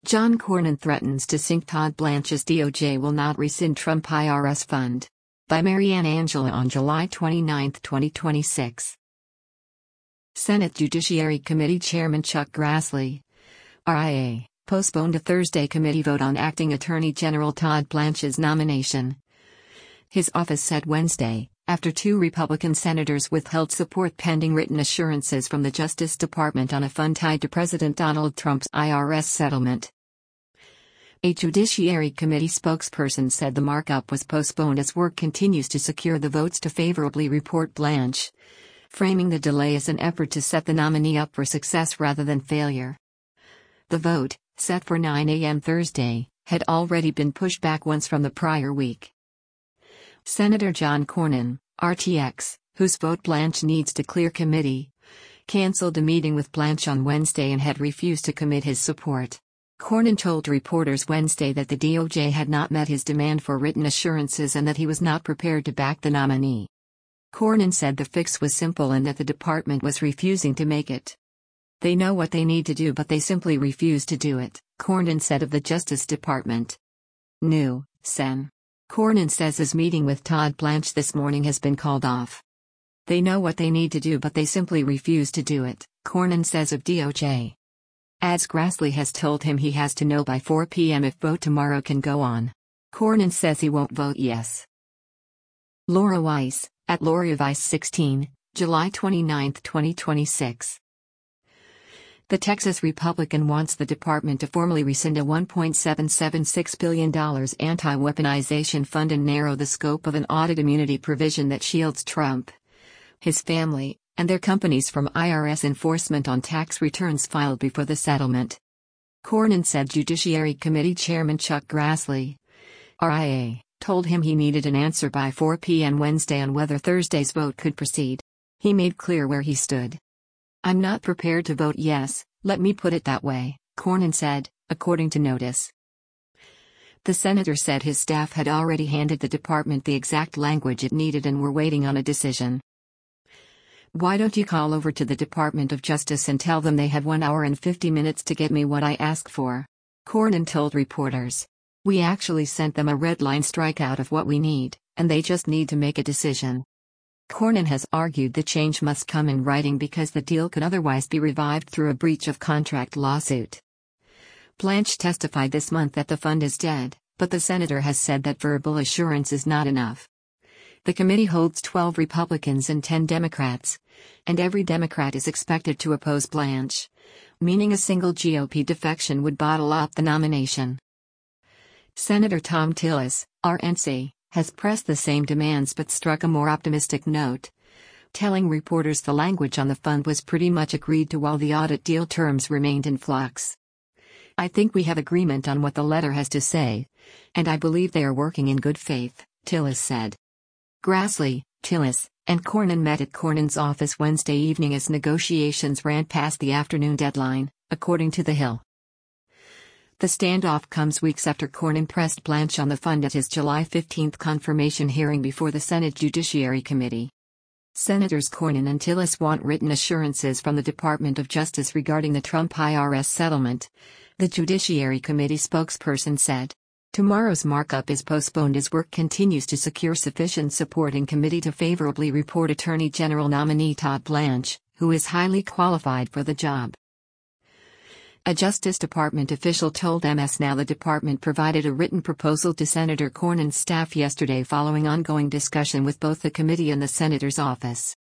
John Cornyn threatens to sink Todd Blanche's DOJ will not rescind Trump IRS fund. By Marianne Angela on July 29, 2026. Senate Judiciary Committee Chairman Chuck Grassley, RIA, postponed a Thursday committee vote on acting Attorney General Todd Blanche's nomination. His office said Wednesday, after two Republican senators withheld support pending written assurances from the Justice Department on a fund tied to President Donald Trump's IRS settlement. A Judiciary Committee spokesperson said the markup was postponed as work continues to secure the votes to favorably report Blanche, framing the delay as an effort to set the nominee up for success rather than failure. The vote, set for 9 a.m. Thursday, had already been pushed back once from the prior week. Senator John Cornyn, RTX, whose vote Blanche needs to clear committee, canceled a meeting with Blanche on Wednesday and had refused to commit his support. Cornyn told reporters Wednesday that the DOJ had not met his demand for written assurances and that he was not prepared to back the nominee. Cornyn said the fix was simple and that the department was refusing to make it. They know what they need to do but they simply refuse to do it, Cornyn said of the Justice Department. New, Sen. Cornyn says his meeting with Todd Blanche this morning has been called off. They know what they need to do but they simply refuse to do it, Cornyn says of DOJ. Adds Grassley has told him he has to know by 4 p.m. if vote tomorrow can go on. Cornyn says he won't vote yes. Laura Weiss, at Laura Weiss 16, July 29, 2026. The Texas Republican wants the department to formally rescind a $1.776 billion anti-weaponization fund and narrow the scope of an audit immunity provision that shields Trump, his family, and their companies from IRS enforcement on tax returns filed before the settlement. Cornyn said Judiciary Committee Chairman Chuck Grassley, RIA, told him he needed an answer by 4 p.m. Wednesday on whether Thursday's vote could proceed. He made clear where he stood. I'm not prepared to vote yes, let me put it that way, Cornyn said, according to notice. The senator said his staff had already handed the department the exact language it needed and were waiting on a decision. Why don't you call over to the Department of Justice and tell them they have 1 hour and 50 minutes to get me what I ask for? Cornyn told reporters. We actually sent them a red line strikeout of what we need, and they just need to make a decision. Cornyn has argued the change must come in writing because the deal could otherwise be revived through a breach of contract lawsuit. Blanche testified this month that the fund is dead, but the senator has said that verbal assurance is not enough. The committee holds 12 Republicans and 10 Democrats, and every Democrat is expected to oppose Blanche, meaning a single GOP defection would bottle up the nomination. Senator Thom Tillis, RNC, has pressed the same demands but struck a more optimistic note, telling reporters the language on the fund was pretty much agreed to while the audit deal terms remained in flux. I think we have agreement on what the letter has to say, and I believe they are working in good faith, Tillis said. Grassley, Tillis, and Cornyn met at Cornyn's office Wednesday evening as negotiations ran past the afternoon deadline, according to The Hill. The standoff comes weeks after Cornyn pressed Blanche on the fund at his July 15 confirmation hearing before the Senate Judiciary Committee. Senators Cornyn and Tillis want written assurances from the Department of Justice regarding the Trump IRS settlement, the Judiciary Committee spokesperson said. Tomorrow's markup is postponed as work continues to secure sufficient support in committee to favorably report Attorney General nominee Todd Blanche, who is highly qualified for the job. A Justice Department official told MS Now the department provided a written proposal to Senator Cornyn's staff yesterday following ongoing discussion with both the committee and the senator's office.